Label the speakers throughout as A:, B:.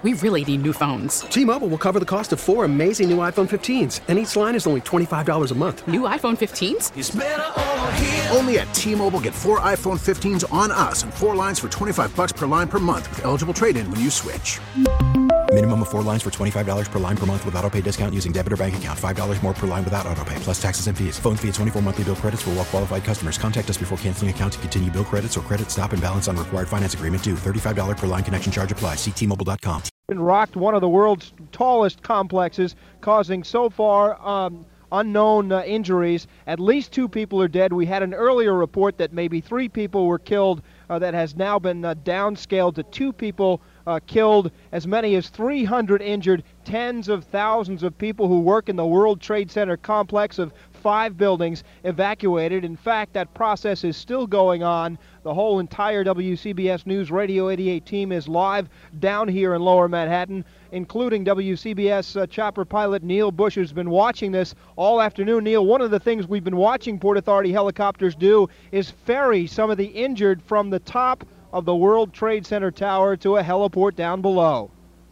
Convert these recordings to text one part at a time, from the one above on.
A: We really need new phones.
B: T-Mobile will cover the cost of 4 amazing new iPhone 15s, and each line is only $25 a month.
A: New iPhone 15s?
C: It's better over here.
D: Only at T-Mobile, get 4 iPhone 15s on us and 4 lines for $25 per line per month with eligible trade-in when you switch.
E: Minimum of 4 lines for $25 per line per month with autopay discount using debit or bank account. $5 more per line without autopay, plus taxes and fees. Phone fee at 24 monthly bill credits for well-qualified customers. Contact us before canceling account to continue bill credits or credit stop and balance on required finance agreement due. $35 per line connection charge applies. See T-Mobile.com.
F: Rocked one of the world's tallest complexes, causing so far unknown injuries. At least 2 people are dead. We had an earlier report that maybe 3 people were killed. That has now been downscaled to 2 people killed, as many as 300 injured, tens of thousands of people who work in the World Trade Center complex of 5 buildings evacuated. In fact, that process is still going on. The whole entire WCBS News Radio 88 team is live down here in Lower Manhattan, including WCBS chopper pilot Neil Bush, who's been watching this all afternoon. Neil, one of the things we've been watching Port Authority helicopters do is ferry some of the injured from the top of the World Trade Center tower to a heliport down below.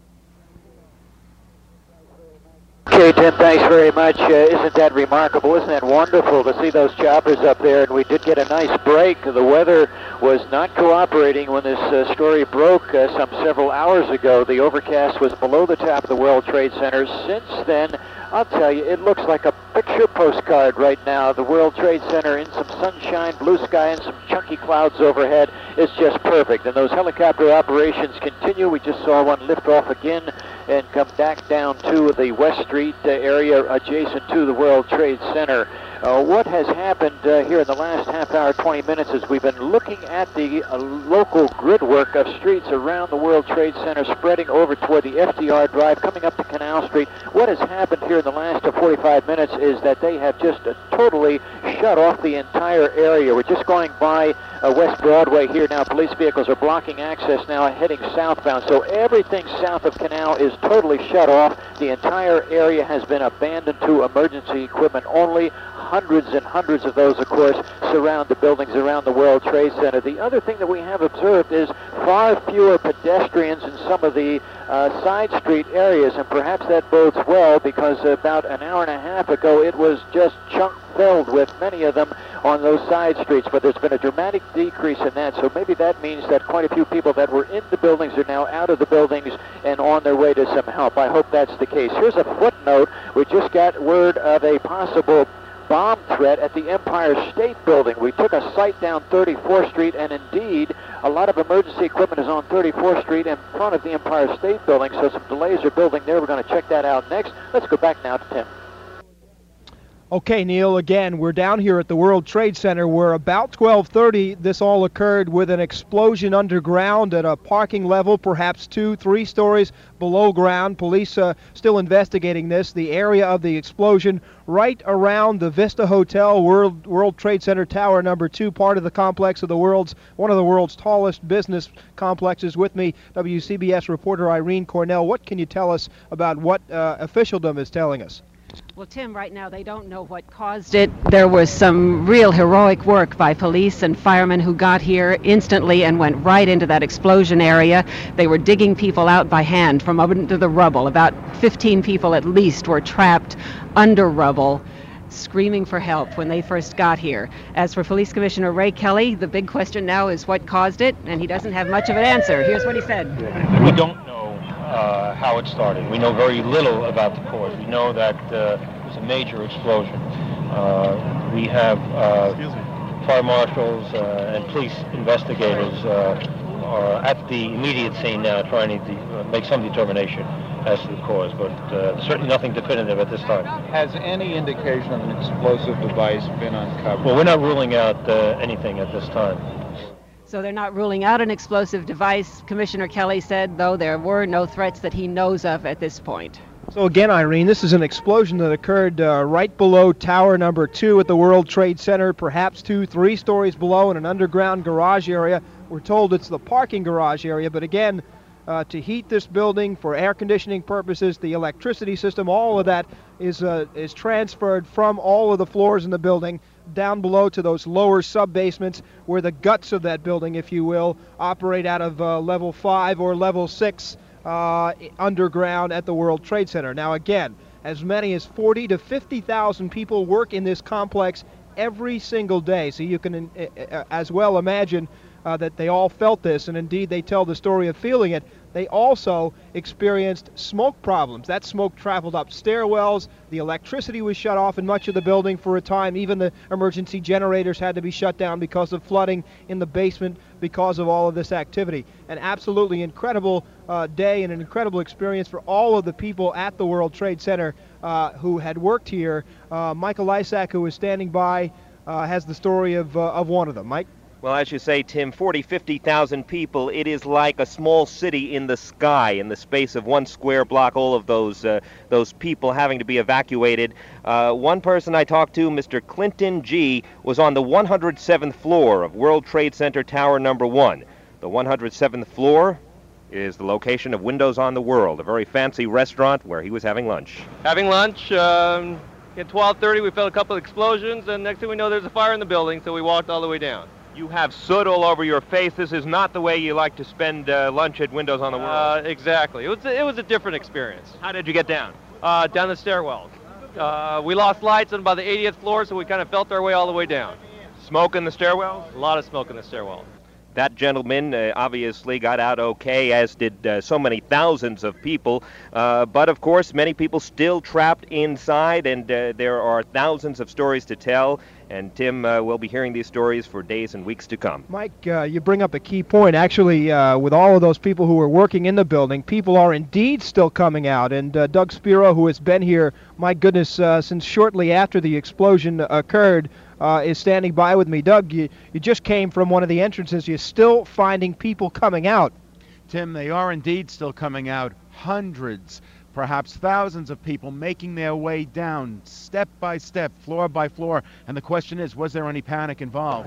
G: Okay, Tim, thanks very much. Isn't that remarkable? Isn't that wonderful to see those choppers up there? And we did get a nice break. The weather was not cooperating when this story broke some several hours ago. The overcast was below the top of the World Trade Center. Since then, I'll tell you, it looks like a picture postcard right now. The World Trade Center in some sunshine, blue sky, and some chunky clouds overhead. It's just perfect. And those helicopter operations continue. We just saw one lift off again and come back down to the West Street area adjacent to the World Trade Center. What has happened here in the last half hour, 20 minutes, is we've been looking at the local grid work of streets around the World Trade Center, spreading over toward the FDR Drive, coming up to Canal Street. What has happened here in the last 45 minutes is that they have just totally shut off the entire area. We're just going by West Broadway here now. Police vehicles are blocking access now, heading southbound. So everything south of Canal is totally shut off. The entire area has been abandoned to emergency equipment only. Hundreds and hundreds of those, of course, surround the buildings around the World Trade Center. The other thing that we have observed is far fewer pedestrians in some of the side street areas, and perhaps that bodes well, because about an hour and a half ago it was just filled with many of them on those side streets, but there's been a dramatic decrease in that, so maybe that means that quite a few people that were in the buildings are now out of the buildings and on their way to some help. I hope that's the case. Here's a footnote. We just got word of a possible bomb threat at the Empire State Building. We took a site down 34th Street, and indeed a lot of emergency equipment is on 34th Street in front of the Empire State Building, so some delays are building there. We're going to check that out next. Let's go back now to Tim.
F: Okay, Neil, again, we're down here at the World Trade Center where about 12:30 this all occurred with an explosion underground at a parking level, perhaps 2-3 stories below ground. Police still investigating this. The area of the explosion right around the Vista Hotel, World Trade Center Tower number 2, part of the complex of one of the world's tallest business complexes. With me, WCBS reporter Irene Cornell. What can you tell us about what officialdom is telling us?
H: Well, Tim, right now they don't know what caused it. There was some real heroic work by police and firemen who got here instantly and went right into that explosion area. They were digging people out by hand from under the rubble. About 15 people at least were trapped under rubble, screaming for help when they first got here. As for Police Commissioner Ray Kelly, the big question now is what caused it, and he doesn't have much of an answer. Here's what he said.
I: We don't know how it started. We know very little about the cause. We know that it was a major explosion. We have fire marshals and police investigators are at the immediate scene now trying to make some determination as to the cause, but certainly nothing definitive at this time.
J: Has any indication of an explosive device been uncovered?
I: Well, we're not ruling out anything at this time.
H: So they're not ruling out an explosive device. Commissioner Kelly said, though, there were no threats that he knows of at this point.
F: So again, Irene, this is an explosion that occurred right below tower number 2 at the World Trade Center, perhaps 2-3 stories below in an underground garage area. We're told it's the parking garage area, but again, to heat this building for air conditioning purposes, the electricity system, all of that is transferred from all of the floors in the building down below to those lower sub-basements where the guts of that building, if you will, operate out of level 5 or level 6 underground at the World Trade Center. Now again, as many as 40 to 50,000 people work in this complex every single day. So you can as well imagine that they all felt this, and indeed they tell the story of feeling it. They also experienced smoke problems. That smoke traveled up stairwells. The electricity was shut off in much of the building for a time. Even the emergency generators had to be shut down because of flooding in the basement because of all of this activity. An absolutely incredible day and an incredible experience for all of the people at the World Trade Center who had worked here. Michael Lysak, who is standing by, has the story of one of them. Mike?
C: Well, as you say, Tim, 40, 50,000 people. It is like a small city in the sky, in the space of one square block, all of those people having to be evacuated. One person I talked to, Mr. Clinton G., was on the 107th floor of World Trade Center Tower number 1. The 107th floor is the location of Windows on the World, a very fancy restaurant where he was having lunch.
K: Having lunch, at 12:30 we felt a couple of explosions, and next thing we know there's a fire in the building, so we walked all the way down.
C: You have soot all over your face. This is not the way you like to spend lunch at Windows on the World.
K: Exactly. It was a different experience.
C: How did you get down?
K: Down the stairwells. We lost lights on about the 80th floor, so we kind of felt our way all the way down.
C: Smoke in the stairwells?
K: A lot of smoke in the stairwell.
C: That gentleman obviously got out okay, as did so many thousands of people. But, of course, many people still trapped inside, and there are thousands of stories to tell. And Tim will be hearing these stories for days and weeks to come.
F: Mike, you bring up a key point. Actually, with all of those people who were working in the building, people are indeed still coming out. And Doug Spiro, who has been here, my goodness, since shortly after the explosion occurred, is standing by with me. Doug, you just came from one of the entrances. You're still finding people coming out.
L: Tim, they are indeed still coming out. Hundreds, perhaps thousands of people making their way down step by step, floor by floor. And the question is, was there any panic involved?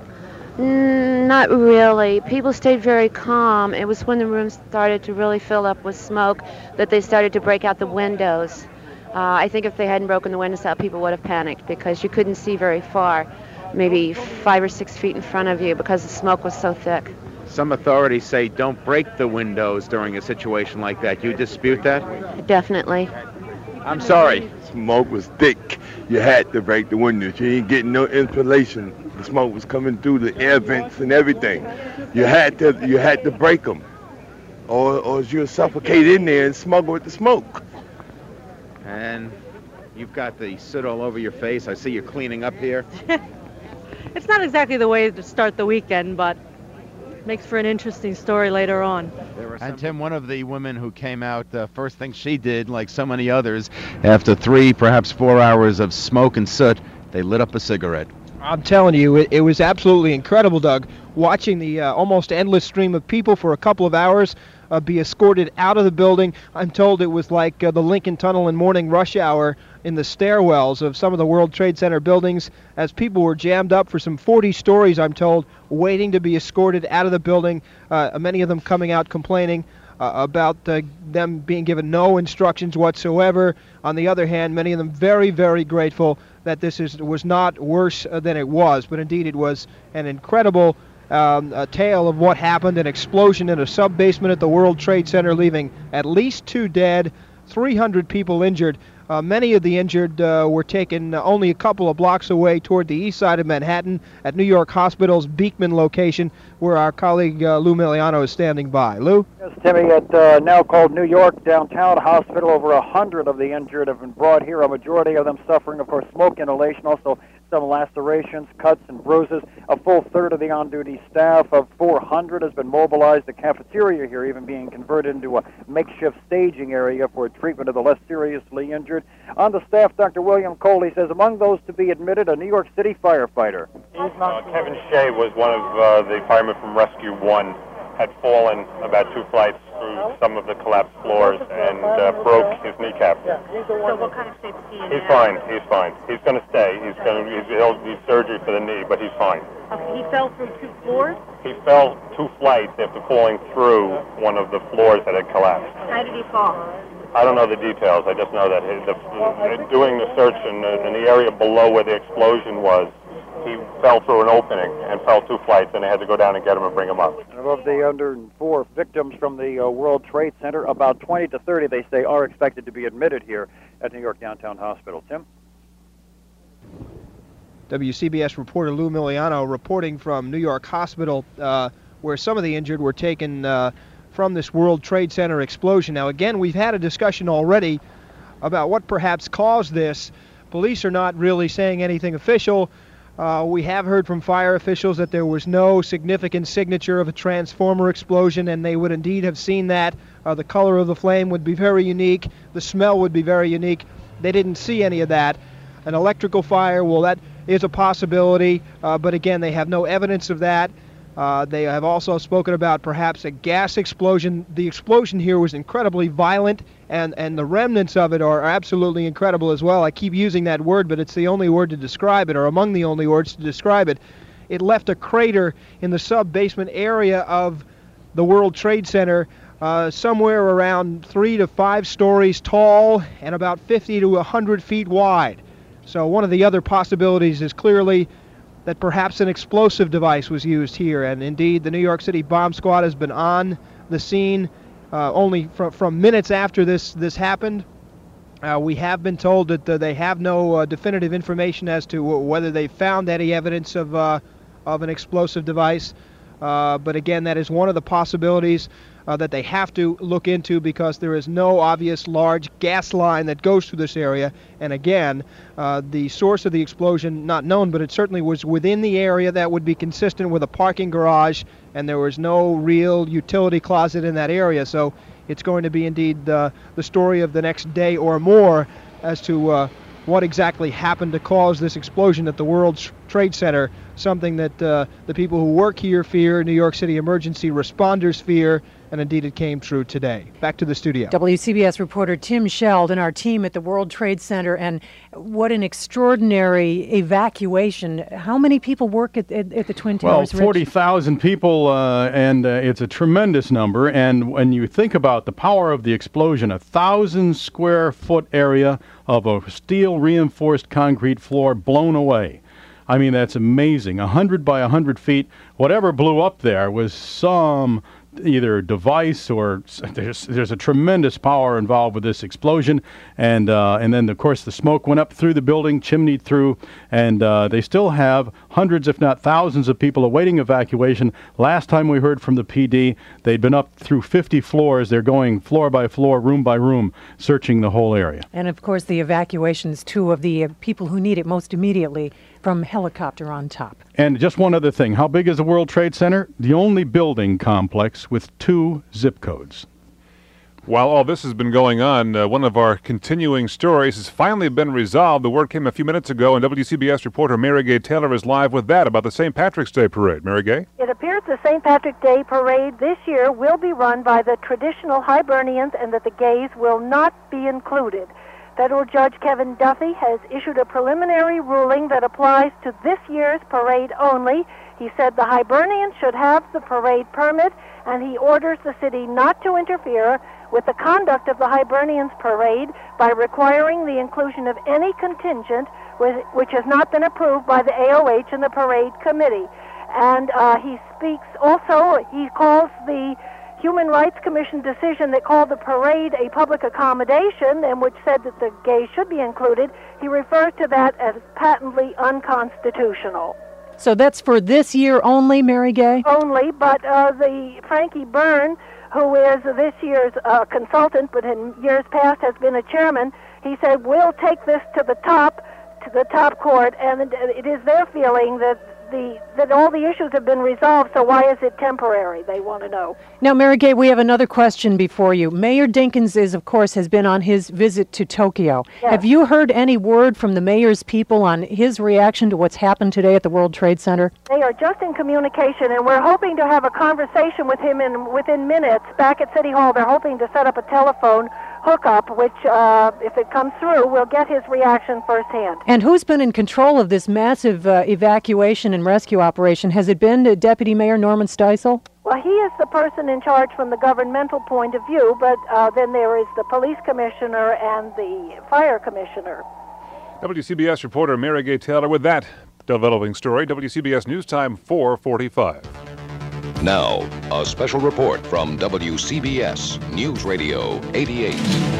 M: Not really. People stayed very calm. It was when the room started to really fill up with smoke that they started to break out the windows. I think if they hadn't broken the windows out, people would have panicked because you couldn't see very far, maybe 5 or 6 feet in front of you because the smoke was so thick.
J: Some authorities say don't break the windows during a situation like that. You dispute that?
M: Definitely.
J: I'm sorry.
N: Smoke was thick. You had to break the windows. You ain't getting no insulation. The smoke was coming through the air vents and everything. You had to break them, or you'll suffocate in there and smuggle with the smoke.
J: And you've got the soot all over your face. I see you're cleaning up here.
O: It's not exactly the way to start the weekend, but makes for an interesting story later on.
L: And Tim, one of the women who came out, the first thing she did, like so many others, after 3, perhaps 4 hours of smoke and soot, they lit up a cigarette.
F: I'm telling you, it was absolutely incredible, Doug, watching the almost endless stream of people for a couple of hours be escorted out of the building. I'm told it was like the Lincoln Tunnel in morning rush hour in the stairwells of some of the World Trade Center buildings as people were jammed up for some 40 stories, I'm told, waiting to be escorted out of the building, many of them coming out complaining about them being given no instructions whatsoever. On the other hand, many of them very, very grateful that this was not worse than it was. But indeed, it was an incredible tale of what happened, an explosion in a sub-basement at the World Trade Center, leaving at least 2 dead, 300 people injured. Many of the injured were taken only a couple of blocks away toward the east side of Manhattan at New York Hospital's Beekman location, where our colleague Lou Miliano is standing by. Lou?
P: Yes, Timmy, at now called New York Downtown Hospital, over 100 of the injured have been brought here, a majority of them suffering, of course, smoke inhalation, also some lacerations, cuts, and bruises. A full third of the on-duty staff of 400 has been mobilized. The cafeteria here even being converted into a makeshift staging area for treatment of the less seriously injured. On the staff, Dr. William Coley says among those to be admitted, a New York City firefighter.
Q: Kevin Shea was one of the firemen from Rescue 1, had fallen about 2 flights through some of the collapsed floors and broke his kneecap.
R: So what kind of shape is he in?
Q: He's fine. He's fine. He's going to stay. He'll need surgery for the knee, but he's fine.
R: Okay, he fell through 2 floors?
Q: He fell 2 flights after falling through one of the floors that had collapsed.
R: How did he fall?
Q: I don't know the details. I just know that doing the search in the area below where the explosion was, he fell through an opening and fell 2 flights, and they had to go down and get him and bring him up.
P: And of the 104 victims from the World Trade Center, about 20 to 30, they say, are expected to be admitted here at New York Downtown Hospital. Tim?
F: WCBS reporter Lou Miliano reporting from New York Hospital, where some of the injured were taken from this World Trade Center explosion. Now, again, we've had a discussion already about what perhaps caused this. Police are not really saying anything official. We have heard from fire officials that there was no significant signature of a transformer explosion, and they would indeed have seen that. The color of the flame would be very unique. The smell would be very unique. They didn't see any of that. An electrical fire, well, that is a possibility, but again, they have no evidence of that. They have also spoken about perhaps a gas explosion. The explosion here was incredibly violent, and the remnants of it are absolutely incredible as well. I keep using that word, but it's the only word to describe it, or among the only words to describe it. It left a crater in the sub-basement area of the World Trade Center, somewhere around 3 to 5 stories tall and about 50 to 100 feet wide. So one of the other possibilities is clearly that perhaps an explosive device was used here, and indeed the New York City bomb squad has been on the scene only from minutes after this happened. We have been told that they have no definitive information as to whether they found any evidence of an explosive device, but again, that is one of the possibilities that they have to look into, because there is no obvious large gas line that goes through this area. And again, the source of the explosion not known, but it certainly was within the area that would be consistent with a parking garage, and there was no real utility closet in that area. So it's going to be indeed the story of the next day or more as to what exactly happened to cause this explosion at the World Trade Center, something that the people who work here fear, New York City emergency responders fear, and indeed it came true today. Back to the studio.
S: WCBS reporter Tim Sheld and our team at the World Trade Center, and what an extraordinary evacuation. How many people work at the Twin Towers?
T: Well, 40,000 people, and it's a tremendous number. And when you think about the power of the explosion, 1,000 square foot area of a steel reinforced concrete floor blown away. I mean, that's amazing. 100 by 100 feet. Whatever blew up there was some either device or there's a tremendous power involved with this explosion, and then of course the smoke went up through the building, chimneyed through, and they still have hundreds if not thousands of people awaiting evacuation. Last time we heard from the PD, they'd been up through 50 floors. They're going floor by floor, room by room, searching the whole area.
S: And of course the evacuations too of the people who need it most immediately from helicopter on top.
T: And just one other thing. How big is the World Trade Center? The only building complex with 2 zip codes.
B: While all this has been going on, one of our continuing stories has finally been resolved. The word came a few minutes ago, and WCBS reporter Mary Gay Taylor is live with that about the St. Patrick's Day Parade. Mary Gay?
R: It appears the St. Patrick's Day Parade this year will be run by the traditional Hibernians, and that the gays will not be included. Federal Judge Kevin Duffy has issued a preliminary ruling that applies to this year's parade only. He said the Hibernians should have the parade permit, and he orders the city not to interfere with the conduct of the Hibernians parade by requiring the inclusion of any contingent which has not been approved by the AOH and the parade committee. And he speaks also, he calls the Human Rights Commission decision that called the parade a public accommodation and which said that the gays should be included, he refers to that as patently unconstitutional.
S: So that's for this year only, Mary Gay?
R: Only, but the Frankie Byrne, who is this year's consultant, but in years past has been a chairman, he said, we'll take this to the top court, and it is their feeling that all the issues have been resolved, so why is it temporary? They want to know.
S: Now, Mary Gay, we have another question before you. Mayor Dinkins has been on his visit to Tokyo.
R: Yes.
S: Have you heard any word from the mayor's people on his reaction to what's happened today at the World Trade Center?
R: They are just in communication, and we're hoping to have a conversation with him within minutes. Back at City Hall, they're hoping to set up a telephone hookup, which, if it comes through, we'll get his reaction firsthand.
S: And who's been in control of this massive evacuation and rescue operation? Has it been Deputy Mayor Norman Steisel?
R: Well, he is the person in charge from the governmental point of view, but then there is the police commissioner and the fire commissioner.
B: WCBS reporter Mary Gay Taylor with that. Developing story, WCBS News Time 4:45.
U: Now, a special report from WCBS News Radio 88.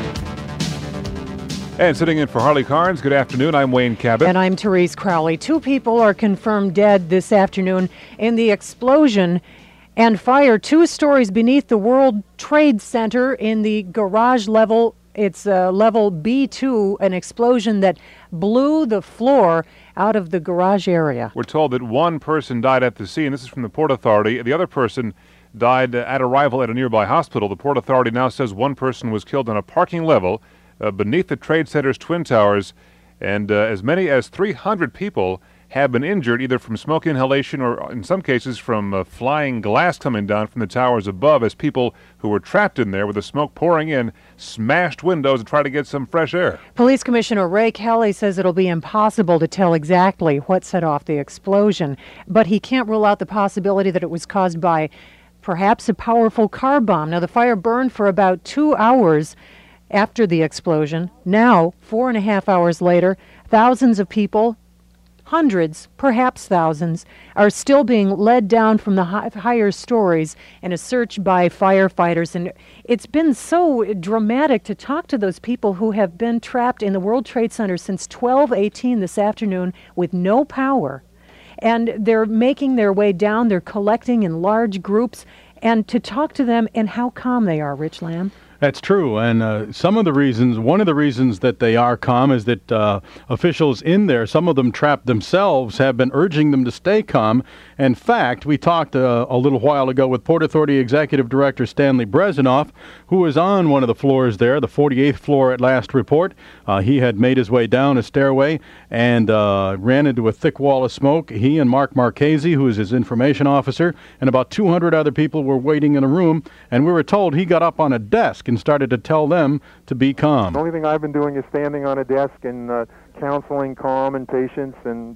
B: And sitting in for Harley Carnes, good afternoon. I'm Wayne Cabot.
S: And I'm Therese Crowley. 2 people are confirmed dead this afternoon in the explosion and fire 2 stories beneath the World Trade Center in the garage level. It's level B2, an explosion that blew the floor out of the garage area.
B: We're told that 1 person died at the scene. This is from the Port Authority. The other person died at arrival at a nearby hospital. The Port Authority now says 1 person was killed on a parking level beneath the Trade Center's Twin Towers, and as many as 300 people have been injured either from smoke inhalation or in some cases from flying glass coming down from the towers above as people who were trapped in there with the smoke pouring in smashed windows and tried to get some fresh air.
S: Police Commissioner Ray Kelly says it'll be impossible to tell exactly what set off the explosion, but he can't rule out the possibility that it was caused by perhaps a powerful car bomb. Now, the fire burned for about 2 hours after the explosion. Now, 4.5 hours later, thousands of people, hundreds, perhaps thousands, are still being led down from the higher stories in a search by firefighters. And it's been so dramatic to talk to those people who have been trapped in the World Trade Center since 12:18 this afternoon with no power. And they're making their way down. They're collecting in large groups. And to talk to them and how calm they are, Rich Lamb.
T: That's true, and one of the reasons that they are calm is that officials in there, some of them trapped themselves, have been urging them to stay calm. In fact, we talked a little while ago with Port Authority Executive Director Stanley Brezhnev, who was on one of the floors there, the 48th floor at last report. He had made his way down a stairway and ran into a thick wall of smoke. He and Mark Marchese, who is his information officer, and about 200 other people were waiting in a room, and we were told he got up on a desk and started to tell them to be calm.
V: The only thing I've been doing is standing on a desk and counseling calm and patience, and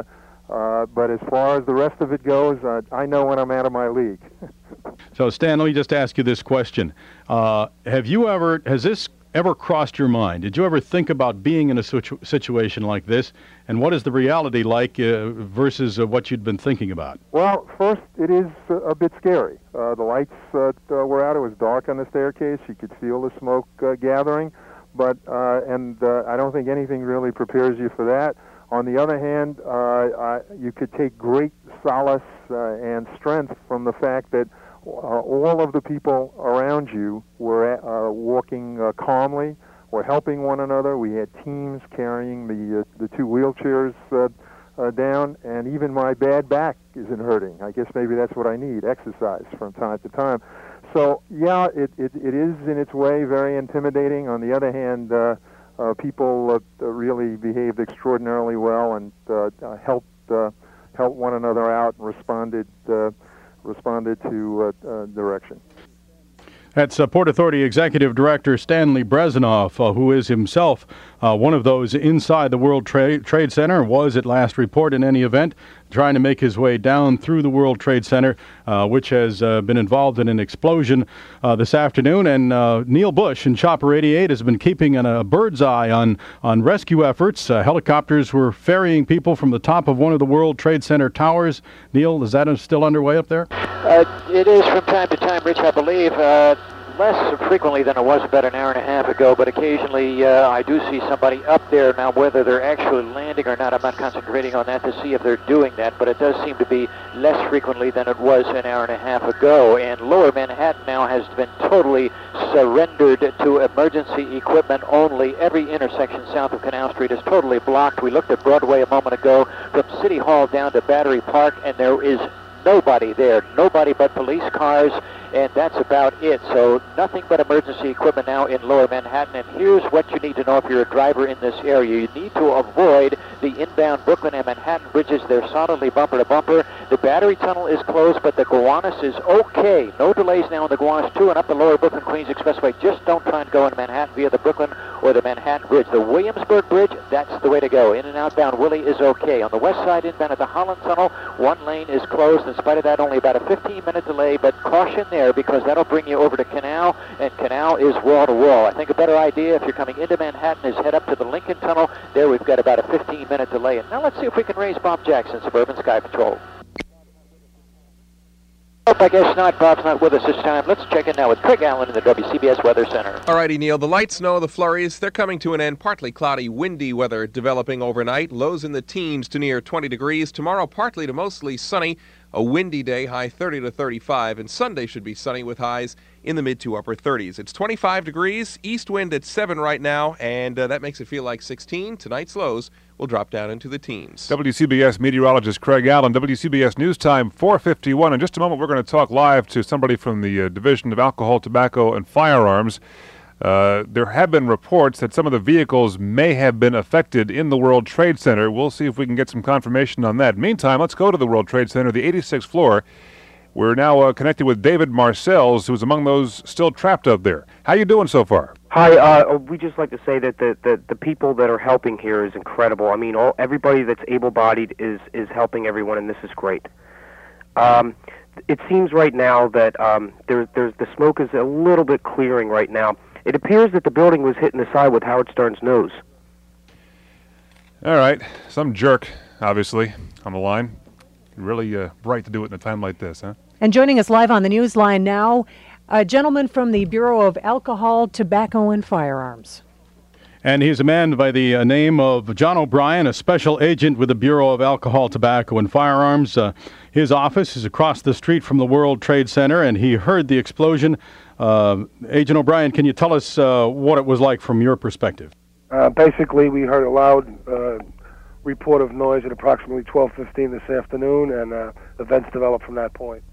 V: but as far as the rest of it goes, I know when I'm out of my league.
T: So, Stan, let me just ask you this question. Has this ever crossed your mind? Did you ever think about being in a situation like this? And what is the reality like versus what you'd been thinking about?
V: Well, first, it is a bit scary. The lights were out. It was dark on the staircase. You could feel the smoke gathering. But I don't think anything really prepares you for that. On the other hand, you could take great solace and strength from the fact that all of the people around you were walking calmly, were helping one another. We had teams carrying the 2 wheelchairs down, and even my bad back isn't hurting. I guess maybe that's what I need, exercise from time to time. So, yeah, it is in its way very intimidating. On the other hand, people really behaved extraordinarily well and helped one another out and responded to direction.
T: That's Port Authority Executive Director Stanley Brezhnev, who is himself one of those inside the World Trade Center, was at last report in any event, trying to make his way down through the World Trade Center, which has been involved in an explosion this afternoon. And Neil Bush in Chopper 88 has been keeping a bird's eye on rescue efforts. Helicopters were ferrying people from the top of one of the World Trade Center towers. Neil, is that still underway up there?
G: It is from time to time, Rich, I believe. Less frequently than it was about an hour and a half ago, but occasionally I do see somebody up there. Now, whether they're actually landing or not, I'm not concentrating on that to see if they're doing that, but it does seem to be less frequently than it was an hour and a half ago. And Lower Manhattan now has been totally surrendered to emergency equipment only. Every intersection south of Canal Street is totally blocked. We looked at Broadway a moment ago from City Hall down to Battery Park, and there is nobody there, nobody but police cars, and that's about it. So nothing but emergency equipment now in Lower Manhattan. And here's what you need to know if you're a driver in this area. You need to avoid the inbound Brooklyn and Manhattan bridges. They're solidly bumper to bumper. The Battery Tunnel is closed, but the Gowanus is okay. No delays now in the Gowanus 2 and up the Lower Brooklyn Queens Expressway. Just don't try and go into Manhattan via the Brooklyn or the Manhattan Bridge. The Williamsburg Bridge, that's the way to go. In and outbound Willie is okay. On the west side, inbound at the Holland Tunnel, one lane is closed. In spite of that, only about a 15-minute delay, but caution there because that'll bring you over to Canal, and Canal is wall-to-wall. I think a better idea if you're coming into Manhattan is head up to the Lincoln Tunnel. There we've got about a 15-minute delay. And now let's see if we can raise Bob Jackson, Suburban Sky Patrol. I guess not. Bob's not with us this time. Let's check in now with Craig Allen in the WCBS Weather Center.
A: All righty, Neil. The light snow, the flurries, they're coming to an end. Partly cloudy, windy weather developing overnight. Lows in the teens to near 20 degrees. Tomorrow, partly to mostly sunny. A windy day, high 30 to 35. And Sunday should be sunny with highs in the mid to upper 30s. It's 25 degrees, east wind at 7 right now, and that makes it feel like 16. Tonight's lows will drop down into the teens.
B: WCBS meteorologist Craig Allen, WCBS News Time 4:51. In just a moment, we're going to talk live to somebody from the Division of Alcohol, Tobacco, and Firearms. There have been reports that some of the vehicles may have been affected in the World Trade Center. We'll see if we can get some confirmation on that. Meantime, let's go to the World Trade Center, the 86th floor. We're now connected with David Marcells, who's among those still trapped up there. How you doing so far?
D: Hi. We just like to say that the people that are helping here is incredible. I mean, everybody that's able-bodied is helping everyone, and this is great. It seems right now that there's the smoke is a little bit clearing right now. It appears that the building was hit in the side with Howard Stern's nose.
B: All right. Some jerk, obviously, on the line. Really bright to do it in a time like this, huh?
S: And joining us live on the news line now, a gentleman from the Bureau of Alcohol, Tobacco, and Firearms.
T: And he's a man by the name of John O'Brien, a special agent with the Bureau of Alcohol, Tobacco, and Firearms. His office is across the street from the World Trade Center, and he heard the explosion. Agent O'Brien, can you tell us what it was like from your perspective?
W: Basically, we heard a loud report of noise at approximately 12:15 this afternoon, and events developed from that point.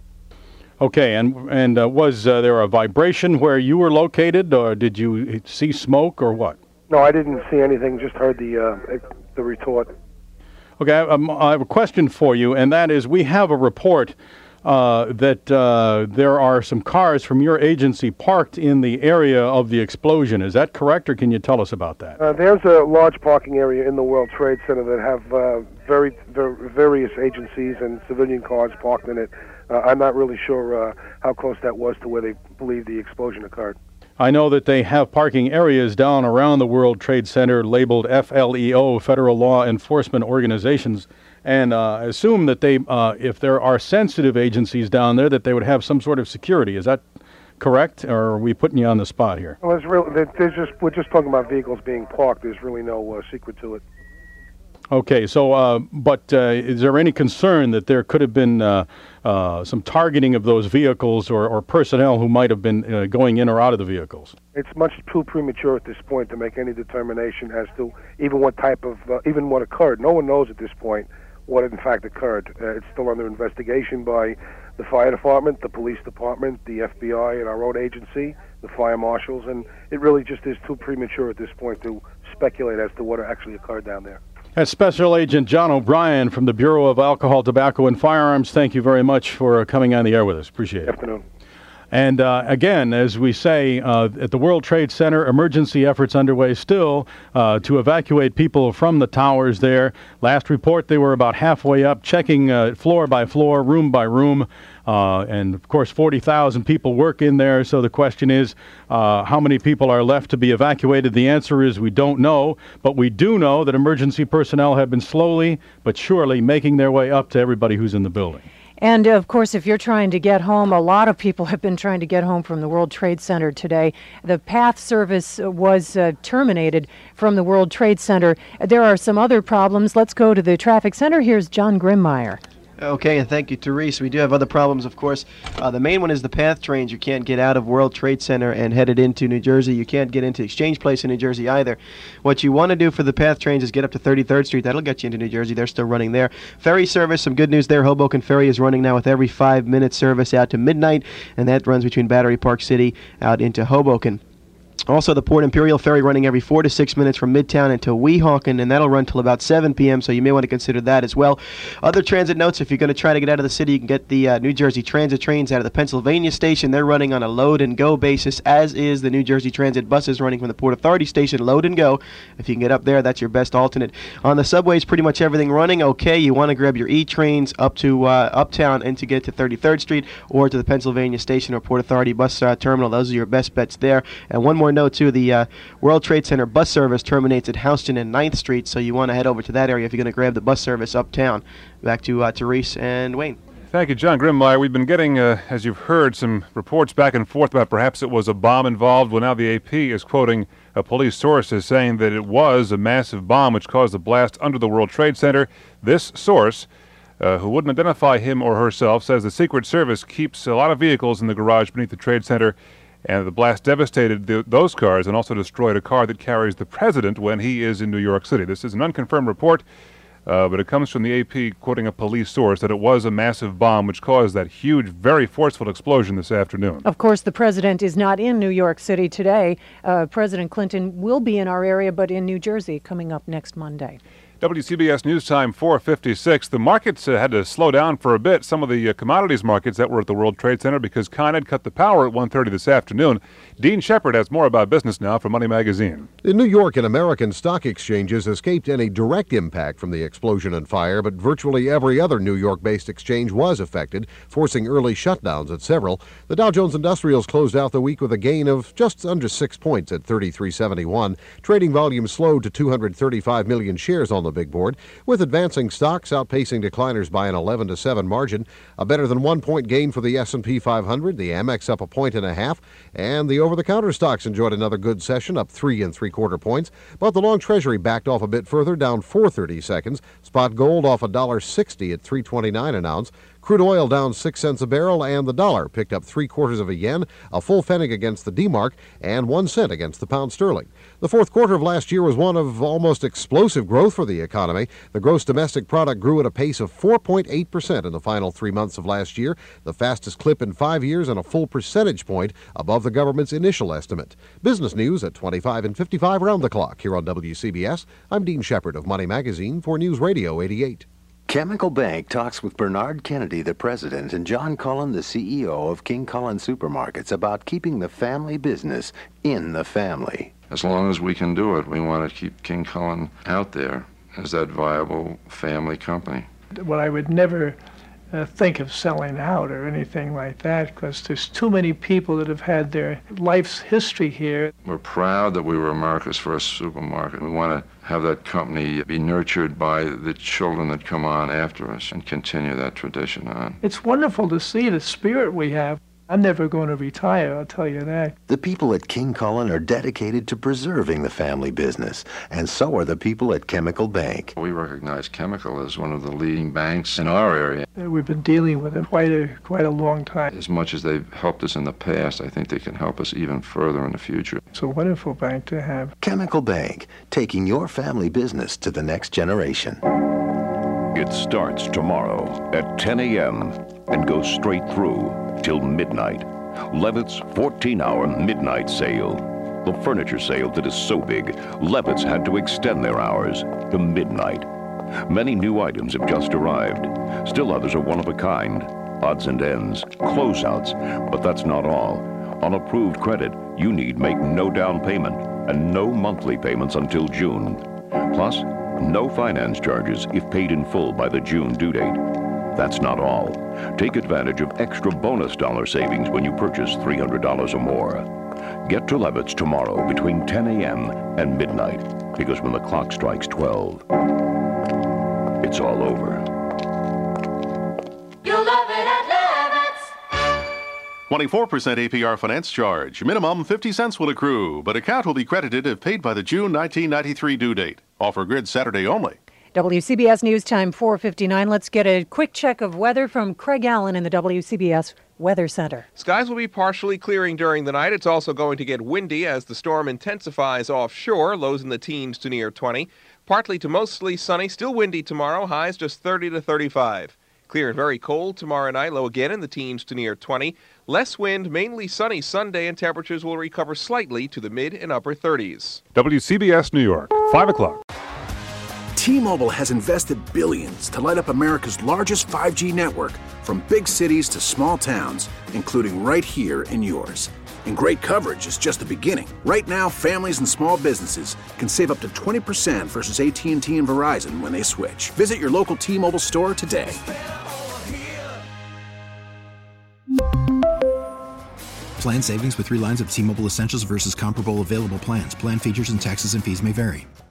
T: Okay, and was there a vibration where you were located, or did you see smoke, or what?
W: No, I didn't see anything, just heard the retort.
T: Okay, I have a question for you, and that is we have a report that there are some cars from your agency parked in the area of the explosion. Is that correct, or can you tell us about that?
W: There's a large parking area in the World Trade Center that have various agencies and civilian cars parked in it. I'm not really sure how close that was to where they believe the explosion occurred.
T: I know that they have parking areas down around the World Trade Center labeled FLEO, Federal Law Enforcement Organizations, and assume that they, if there are sensitive agencies down there, that they would have some sort of security. Is that correct, or are we putting you on the spot here?
W: Well, we're just talking about vehicles being parked. There's really no secret to it.
T: Okay, so, but is there any concern that there could have been some targeting of those vehicles or personnel who might have been going in or out of the vehicles?
W: It's much too premature at this point to make any determination as to even what type of, even what occurred. No one knows at this point what in fact occurred. It's still under investigation by the fire department, the police department, the FBI, and our own agency, the fire marshals, and it really just is too premature at this point to speculate as to what actually occurred down there.
T: That's Special Agent John O'Brien from the Bureau of Alcohol, Tobacco, and Firearms. Thank you very much for coming on the air with us. Appreciate it.
W: Good afternoon.
T: And again, as we say, at the World Trade Center, emergency efforts underway still to evacuate people from the towers there. Last report, they were about halfway up, checking floor by floor, room by room. And, of course, 40,000 people work in there. So the question is, how many people are left to be evacuated? The answer is we don't know. But we do know that emergency personnel have been slowly but surely making their way up to everybody who's in the building.
S: And, of course, if you're trying to get home, a lot of people have been trying to get home from the World Trade Center today. The PATH service was terminated from the World Trade Center. There are some other problems. Let's go to the traffic center. Here's John Grimmeyer.
X: Okay, and thank you, Therese. We do have other problems, of course. The main one is the PATH trains. You can't get out of World Trade Center and headed into New Jersey. You can't get into Exchange Place in New Jersey either. What you want to do for the PATH trains is get up to 33rd Street. That'll get you into New Jersey. They're still running there. Ferry service, some good news there. Hoboken Ferry is running now with every 5-minute service out to midnight, and that runs between Battery Park City out into Hoboken. Also, the Port Imperial Ferry running every 4 to 6 minutes from Midtown into Weehawken, and that'll run till about 7 p.m., so you may want to consider that as well. Other transit notes, if you're going to try to get out of the city, you can get the New Jersey Transit trains out of the Pennsylvania station. They're running on a load-and-go basis, as is the New Jersey Transit buses running from the Port Authority station, load-and-go. If you can get up there, that's your best alternate. On the subways, pretty much everything running okay. You want to grab your E-trains up to Uptown and to get to 33rd Street or to the Pennsylvania station or Port Authority bus terminal. Those are your best bets there. And one more note, too, the World Trade Center bus service terminates at Houston and 9th Street, so you want to head over to that area if you're going to grab the bus service uptown. Back to Therese and Wayne.
B: Thank you, John Grimmeyer. We've been getting, as you've heard, some reports back and forth about perhaps it was a bomb involved. Well, now the AP is quoting a police source as saying that it was a massive bomb which caused the blast under the World Trade Center. This source, who wouldn't identify him or herself, says the Secret Service keeps a lot of vehicles in the garage beneath the Trade Center, and the blast devastated those cars and also destroyed a car that carries the president when he is in New York City. This is an unconfirmed report, but it comes from the AP quoting a police source that it was a massive bomb which caused that huge, very forceful explosion this afternoon.
S: Of course, the president is not in New York City today. President Clinton will be in our area, but in New Jersey coming up next Monday.
B: WCBS News Time 4:56. The markets had to slow down for a bit. Some of the commodities markets that were at the World Trade Center because Con Ed cut the power at 1:30 this afternoon. Dean Shepard has more about business now from Money Magazine.
E: In New York and American stock exchanges escaped any direct impact from the explosion and fire, but virtually every other New York-based exchange was affected, forcing early shutdowns at several. The Dow Jones Industrials closed out the week with a gain of just under 6 points at 3371. Trading volume slowed to 235 million shares on the big board, with advancing stocks outpacing decliners by an 11-7 margin. A better than 1 point gain for the S&P 500, the Amex up 1.5 points, and the over-the-counter stocks enjoyed another good session, up 3 3/4 points. But the long Treasury backed off a bit further, down 4/32. Spot gold off $1.60 at $3.29 an ounce. Crude oil down 6 cents a barrel, and the dollar picked up 3/4 of a yen, a full pfennig against the D-mark, and 1 cent against the pound sterling. The fourth quarter of last year was one of almost explosive growth for the economy. The gross domestic product grew at a pace of 4.8% in the final 3 months of last year, the fastest clip in 5 years and a full percentage point above the government's initial estimate. Business news at 25 and 55 around the clock here on WCBS. I'm Dean Shepard of Money Magazine for News Radio 88.
H: Chemical Bank talks with Bernard Kennedy, the president, and John Cullen, the CEO of King Cullen Supermarkets, about keeping the family business in the family.
I: As long as we can do it, we want to keep King Cullen out there as that viable family company.
K: Well, I would never think of selling out or anything like that, because there's too many people that have had their life's history here.
I: We're proud that we were America's first supermarket. We want to have that company be nurtured by the children that come on after us and continue that tradition on.
K: It's wonderful to see the spirit we have. I'm never going to retire, I'll tell you that.
H: The people at King Cullen are dedicated to preserving the family business, and so are the people at Chemical Bank.
I: We recognize Chemical as one of the leading banks in our area.
K: We've been dealing with them quite a long time.
I: As much as they've helped us in the past, I think they can help us even further in the future.
K: It's a wonderful bank to have.
H: Chemical Bank, taking your family business to the next generation.
U: It starts tomorrow at 10 a.m. and goes straight through till midnight. Levitt's 14-hour midnight sale. The furniture sale that is so big, Levitt's had to extend their hours to midnight. Many new items have just arrived. Still others are one of a kind. Odds and ends, closeouts, but that's not all. On approved credit, you need make no down payment and no monthly payments until June. Plus, no finance charges if paid in full by the June due date. That's not all. Take advantage of extra bonus dollar savings when you purchase $300 or more. Get to Levitt's tomorrow between 10 a.m. and midnight, because when the clock strikes 12, it's all over.
Y: You'll love it at Levitt's.
Z: 24% APR finance charge. Minimum 50 cents will accrue, but account will be credited if paid by the June 1993 due date. Offer grid Saturday only.
S: WCBS News Time 4:59. Let's get a quick check of weather from Craig Allen in the WCBS Weather Center.
A: Skies will be partially clearing during the night. It's also going to get windy as the storm intensifies offshore, lows in the teens to near 20. Partly to mostly sunny, still windy tomorrow, highs just 30 to 35. Clear and very cold tomorrow night, low again in the teens to near 20. Less wind, mainly sunny Sunday, and temperatures will recover slightly to the mid and upper 30s.
B: WCBS New York, 5 o'clock.
C: T-Mobile has invested billions to light up America's largest 5G network, from big cities to small towns, including right here in yours. And great coverage is just the beginning. Right now, families and small businesses can save up to 20% versus AT&T and Verizon when they switch. Visit your local T-Mobile store today.
J: Plan savings with 3 lines of T-Mobile Essentials versus comparable available plans. Plan features and taxes and fees may vary.